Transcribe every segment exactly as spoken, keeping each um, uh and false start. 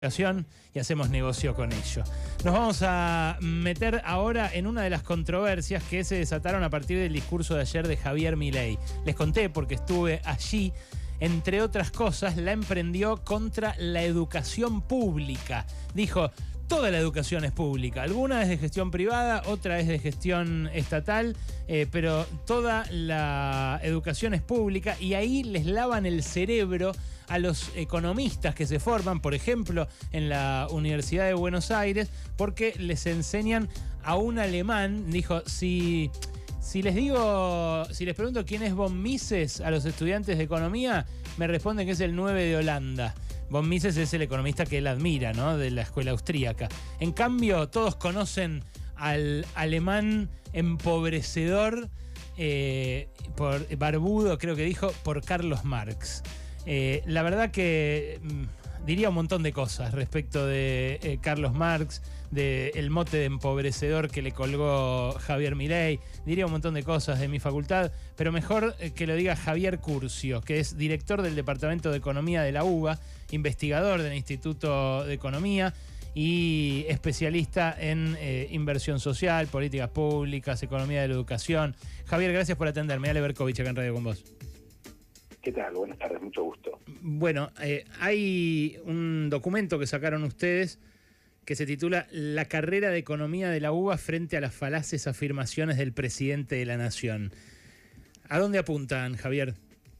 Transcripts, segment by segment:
y hacemos negocio con ello. Nos vamos a meter ahora en una de las controversias que se desataron a partir del discurso de ayer de Javier Milei. Les conté porque estuve allí. Entre otras cosas, la emprendió contra la educación pública. Dijo, toda la educación es pública. Alguna es de gestión privada, otra es de gestión estatal, eh, pero toda la educación es pública y ahí les lavan el cerebro a los economistas que se forman, por ejemplo, en la Universidad de Buenos Aires, porque les enseñan a un alemán. Dijo, si... Si les digo, si les pregunto quién es von Mises a los estudiantes de economía, me responden que es el nueve de Holanda. Von Mises es el economista que él admira, ¿no? De la escuela austríaca. En cambio, todos conocen al alemán empobrecedor, eh, por barbudo, creo que dijo, por Carlos Marx. Eh, la verdad que mmm, diría un montón de cosas respecto de eh, Carlos Marx, del mote de empobrecedor que le colgó Javier Milei. Diría un montón de cosas de mi facultad, pero mejor que lo diga Javier Curcio, que es director del Departamento de Economía de la U B A, investigador del Instituto de Economía y especialista en eh, inversión social, políticas públicas, economía de la educación. Javier, gracias por atenderme. Ale Berkovich, acá en Radio con vos. ¿Qué tal? Buenas tardes, mucho gusto. Bueno, eh, hay un documento que sacaron ustedes que se titula La carrera de economía de la U B A frente a las falaces afirmaciones del presidente de la Nación. ¿A dónde apuntan, Javier?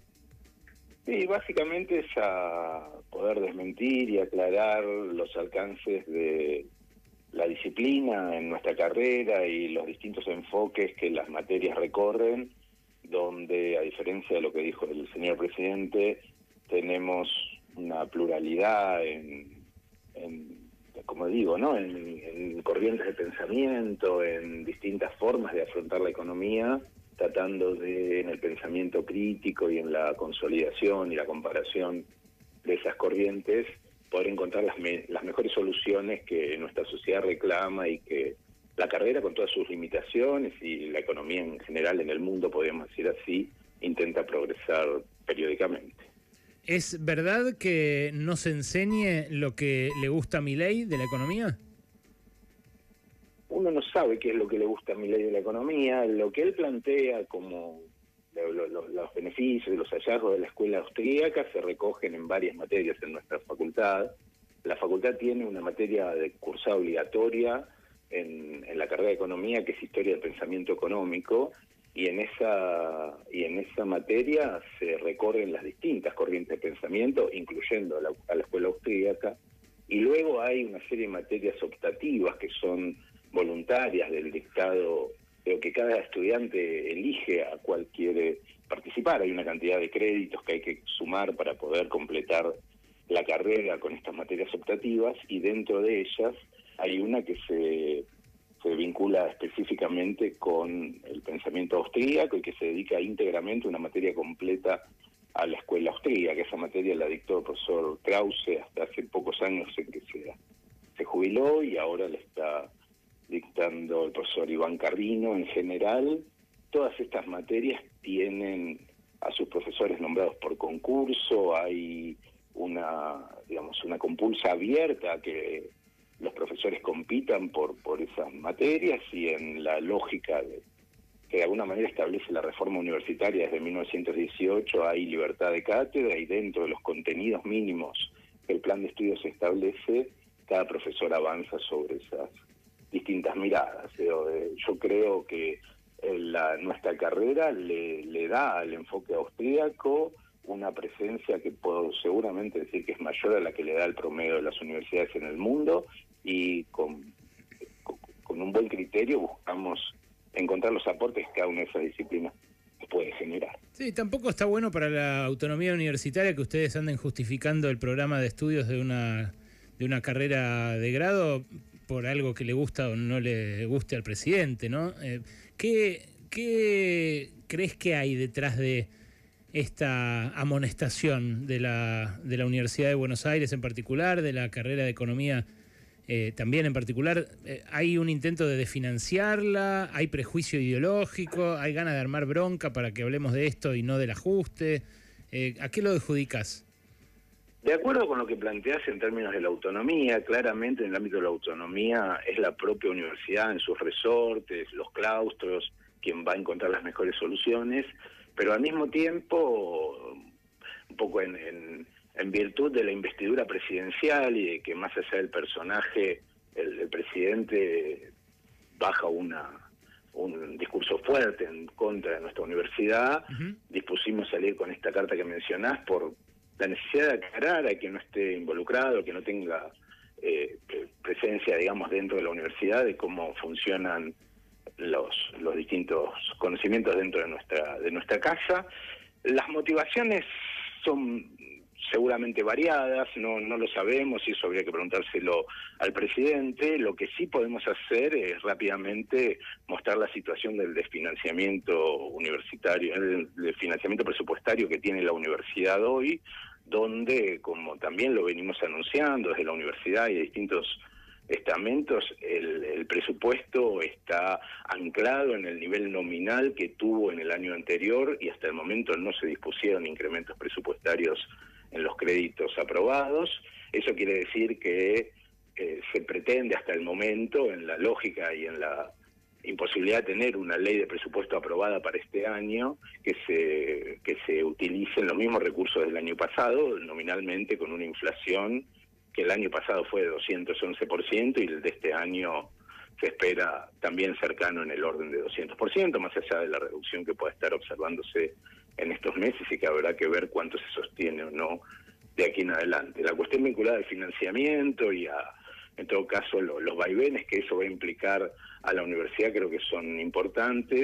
Sí, básicamente es a poder desmentir y aclarar los alcances de la disciplina en nuestra carrera y los distintos enfoques que las materias recorren, donde, a diferencia de lo que dijo el señor presidente, tenemos una pluralidad en, en como digo, ¿no? En, en corrientes de pensamiento, en distintas formas de afrontar la economía, tratando de, en el pensamiento crítico y en la consolidación y la comparación de esas corrientes, poder encontrar las, me, las mejores soluciones que nuestra sociedad reclama y que la carrera, con todas sus limitaciones, y la economía en general en el mundo, podemos decir así, intenta progresar periódicamente. ¿Es verdad que no se enseñe lo que le gusta a Milei de la economía? Uno no sabe qué es lo que le gusta a Milei de la economía. Lo que él plantea como lo, lo, los beneficios y los hallazgos de la escuela austríaca se recogen en varias materias en nuestra facultad. La facultad tiene una materia de cursada obligatoria en, en la carrera de economía, que es historia del pensamiento económico, y en esa y en esa materia se recorren las distintas corrientes de pensamiento, incluyendo a la, a la escuela austríaca, y luego hay una serie de materias optativas que son voluntarias del dictado, pero que cada estudiante elige a cuál quiere participar. Hay una cantidad de créditos que hay que sumar para poder completar la carrera con estas materias optativas, y dentro de ellas hay una que se se vincula específicamente con el pensamiento austríaco y que se dedica íntegramente a una materia completa a la escuela austríaca. Esa materia la dictó el profesor Krause hasta hace pocos años en que se, se jubiló, y ahora la está dictando el profesor Iván Carrino. En general, todas estas materias tienen a sus profesores nombrados por concurso. Hay una, digamos, una compulsa abierta que los profesores compitan por por esas materias, y en la lógica de, que de alguna manera establece la reforma universitaria desde mil novecientos dieciocho, hay libertad de cátedra, y dentro de los contenidos mínimos que el plan de estudios establece, cada profesor avanza sobre esas distintas miradas. Yo, yo creo que la, nuestra carrera le, le da al enfoque austríaco una presencia que puedo seguramente decir que es mayor a la que le da el promedio de las universidades en el mundo, y con, con, con un buen criterio buscamos encontrar los aportes que cada una de esas disciplinas puede generar. Sí, tampoco está bueno para la autonomía universitaria que ustedes anden justificando el programa de estudios de una, de una carrera de grado por algo que le gusta o no le guste al presidente, ¿no? Eh, ¿qué, ¿Qué crees que hay detrás de esta amonestación de la, de la Universidad de Buenos Aires en particular, de la carrera de economía eh, también en particular? Eh, ¿hay un intento de desfinanciarla? ¿Hay prejuicio ideológico? ¿Hay ganas de armar bronca para que hablemos de esto y no del ajuste? Eh, ¿A qué lo adjudicas? De acuerdo con lo que planteas en términos de la autonomía, claramente en el ámbito de la autonomía es la propia universidad en sus resortes, los claustros, quien va a encontrar las mejores soluciones, pero al mismo tiempo, un poco en, en, en virtud de la investidura presidencial y de que más allá del personaje, el, el presidente baja una un discurso fuerte en contra de nuestra universidad, uh-huh. dispusimos salir con esta carta que mencionás por la necesidad de aclarar a quien no esté involucrado, que no tenga eh, presencia, digamos, dentro de la universidad, de cómo funcionan los los distintos conocimientos dentro de nuestra de nuestra casa. Las motivaciones son seguramente variadas, no no lo sabemos y eso habría que preguntárselo al presidente. Lo que sí podemos hacer es rápidamente mostrar la situación del desfinanciamiento universitario, el desfinanciamiento presupuestario que tiene la universidad hoy, donde, como también lo venimos anunciando desde la universidad y de distintos estamentos, el, el presupuesto está anclado en el nivel nominal que tuvo en el año anterior y hasta el momento no se dispusieron incrementos presupuestarios en los créditos aprobados. Eso quiere decir que eh, se pretende hasta el momento, en la lógica y en la imposibilidad de tener una ley de presupuesto aprobada para este año, que se que se utilicen los mismos recursos del año pasado, nominalmente con una inflación que el año pasado fue de doscientos once por ciento y el de este año se espera también cercano en el orden de doscientos por ciento, más allá de la reducción que pueda estar observándose en estos meses y que habrá que ver cuánto se sostiene o no de aquí en adelante. La cuestión vinculada al financiamiento y a, en todo caso, lo, los vaivenes que eso va a implicar a la universidad creo que son importantes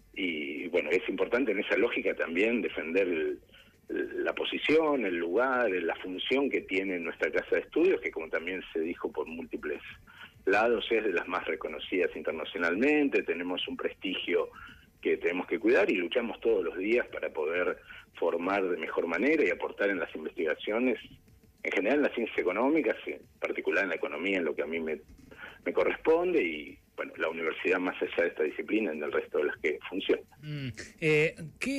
y, bueno, es importante en esa lógica también defender el, la posición, el lugar, la función que tiene nuestra casa de estudios, que como también se dijo por múltiples lados es de las más reconocidas internacionalmente, tenemos un prestigio que tenemos que cuidar y luchamos todos los días para poder formar de mejor manera y aportar en las investigaciones, en general en las ciencias económicas, en particular en la economía, en lo que a mí me, me corresponde, y bueno, la universidad más allá de esta disciplina en el resto de las que funciona. Mm. Eh,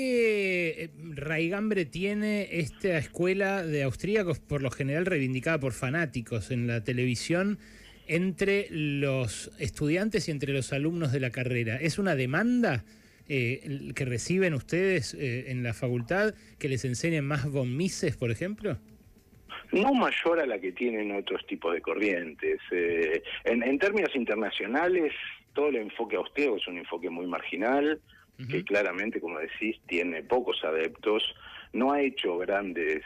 ¿Qué raigambre tiene esta escuela de austríacos, por lo general reivindicada por fanáticos en la televisión, entre los estudiantes y entre los alumnos de la carrera? ¿Es una demanda eh, que reciben ustedes eh, en la facultad, que les enseñen más von Mises, por ejemplo? No mayor a la que tienen otros tipos de corrientes. Eh, en, en términos internacionales, todo el enfoque austríaco es un enfoque muy marginal, uh-huh. que claramente, como decís, tiene pocos adeptos, no ha hecho grandes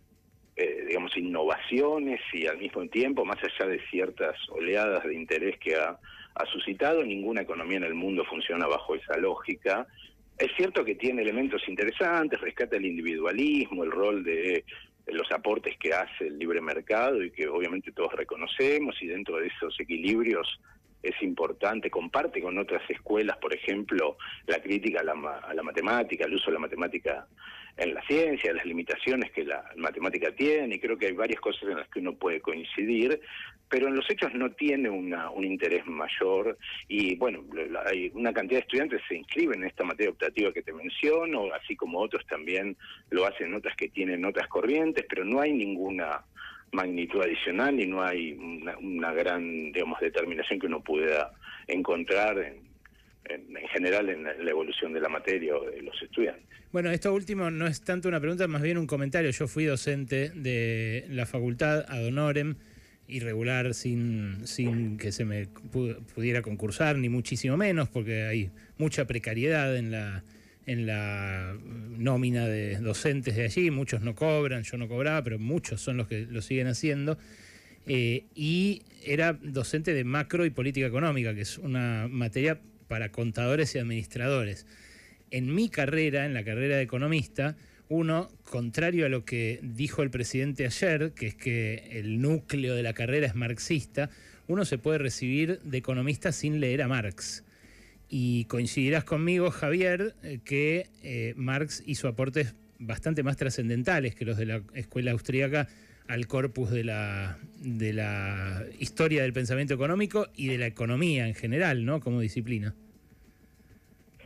Eh, digamos, innovaciones y al mismo tiempo, más allá de ciertas oleadas de interés que ha, ha suscitado, ninguna economía en el mundo funciona bajo esa lógica. Es cierto que tiene elementos interesantes, rescata el individualismo, el rol de los aportes que hace el libre mercado y que obviamente todos reconocemos, y dentro de esos equilibrios es importante, comparte con otras escuelas, por ejemplo, la crítica a la, a la matemática, el uso de la matemática en la ciencia, las limitaciones que la matemática tiene, y creo que hay varias cosas en las que uno puede coincidir, pero en los hechos no tiene una, un interés mayor, y bueno, hay una cantidad de estudiantes que se inscriben en esta materia optativa que te menciono, así como otros también lo hacen otras que tienen otras corrientes, pero no hay ninguna magnitud adicional y no hay una, una gran, digamos, determinación que uno pueda encontrar en, en, en general en la evolución de la materia o de los estudiantes. Bueno, esto último no es tanto una pregunta, más bien un comentario. Yo fui docente de la facultad ad honorem, irregular, sin, sin que se me pudiera concursar, ni muchísimo menos, porque hay mucha precariedad en la en la nómina de docentes de allí. Muchos no cobran, yo no cobraba, pero muchos son los que lo siguen haciendo. Eh, y era docente de macro y política económica, que es una materia para contadores y administradores. En mi carrera, en la carrera de economista, uno, contrario a lo que dijo el presidente ayer, que es que el núcleo de la carrera es marxista, uno se puede recibir de economista sin leer a Marx. Y coincidirás conmigo, Javier, que eh, Marx hizo aportes bastante más trascendentales que los de la escuela austríaca al corpus de la, de la historia del pensamiento económico y de la economía en general, ¿no?, como disciplina.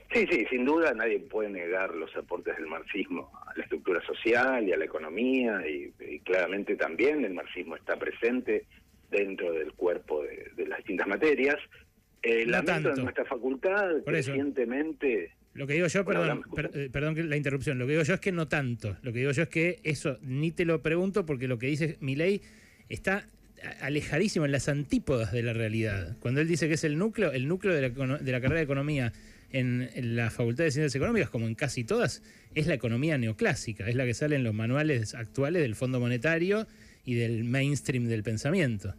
Sí, sí, sin duda nadie puede negar los aportes del marxismo a la estructura social y a la economía, y, y claramente también el marxismo está presente dentro del cuerpo de, de las distintas materias. Eh, no lamento tanto. en nuestra facultad Por eso. recientemente... Lo que digo yo, Bueno, perdón, hablamos, per, perdón que la interrupción, lo que digo yo es que no tanto. Lo que digo yo es que eso ni te lo pregunto porque lo que dice Milei está alejadísimo, en las antípodas de la realidad. Cuando él dice que es el núcleo, el núcleo de la, de la carrera de economía en, en la Facultad de Ciencias Económicas, como en casi todas, es la economía neoclásica, es la que sale en los manuales actuales del Fondo Monetario y del mainstream del pensamiento.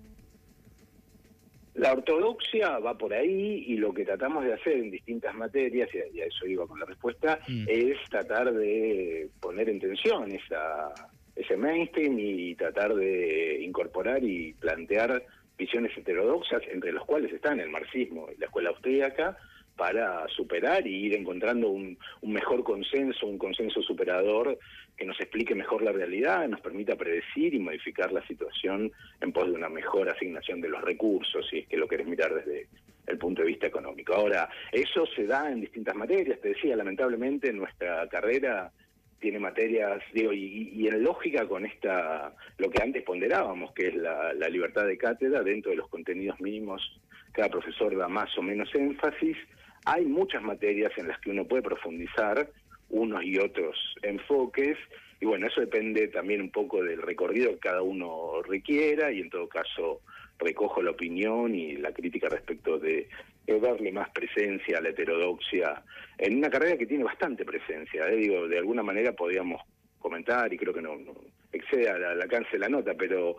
La ortodoxia va por ahí, y lo que tratamos de hacer en distintas materias, y a eso iba con la respuesta, mm. es tratar de poner en tensión esa, ese mainstream y tratar de incorporar y plantear visiones heterodoxas, entre los cuales están el marxismo y la escuela austríaca, para superar y ir encontrando un, un mejor consenso, un consenso superador que nos explique mejor la realidad, nos permita predecir y modificar la situación en pos de una mejor asignación de los recursos, si es que lo querés mirar desde el punto de vista económico. Ahora, eso se da en distintas materias, te decía, lamentablemente nuestra carrera tiene materias, digo, y, y en lógica con esta, lo que antes ponderábamos, que es la, la libertad de cátedra, dentro de los contenidos mínimos, cada profesor da más o menos énfasis. Hay muchas materias en las que uno puede profundizar unos y otros enfoques, y bueno, eso depende también un poco del recorrido que cada uno requiera, y en todo caso recojo la opinión y la crítica respecto de, de darle más presencia a la heterodoxia en una carrera que tiene bastante presencia, ¿eh? Digo, de alguna manera podríamos comentar, y creo que no, no excede al alcance de la nota, pero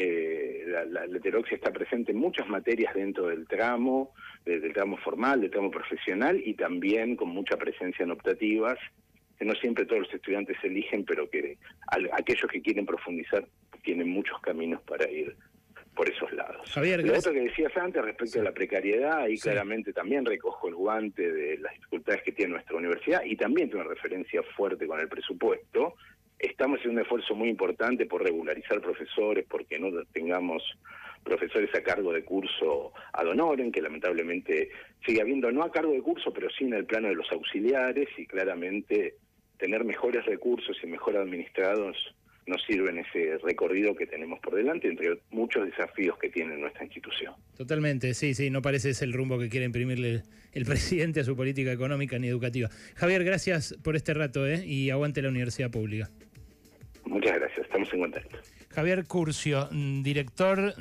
eh, la, la, la heterodoxia está presente en muchas materias dentro del tramo, de, del tramo formal, del tramo profesional, y también con mucha presencia en optativas, que no siempre todos los estudiantes eligen, pero que al, aquellos que quieren profundizar tienen muchos caminos para ir por esos lados. Javier, lo otro que decías antes respecto sí. a la precariedad, ahí sí. claramente también recojo el guante de las dificultades que tiene nuestra universidad, y también tiene una referencia fuerte con el presupuesto. Estamos haciendo un esfuerzo muy importante por regularizar profesores, porque no tengamos profesores a cargo de curso ad honorem, que lamentablemente sigue habiendo, no a cargo de curso, pero sí en el plano de los auxiliares, y claramente tener mejores recursos y mejor administrados nos sirve en ese recorrido que tenemos por delante, entre muchos desafíos que tiene nuestra institución. Totalmente, sí, sí, no parece ese el rumbo que quiere imprimirle el, el presidente a su política económica ni educativa. Javier, gracias por este rato, ¿eh? Y aguante la universidad pública. Muchas gracias, estamos en contacto. Javier Curcio, director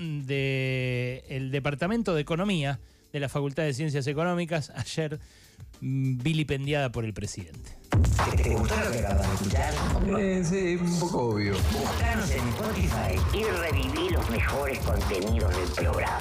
del Departamento de Economía de la Facultad de Ciencias Económicas, ayer vilipendiada por el presidente. ¿Te gustó lo que acabas de escuchar? Eh, sí, un poco obvio. Buscanos en Spotify y reviví los mejores contenidos del programa.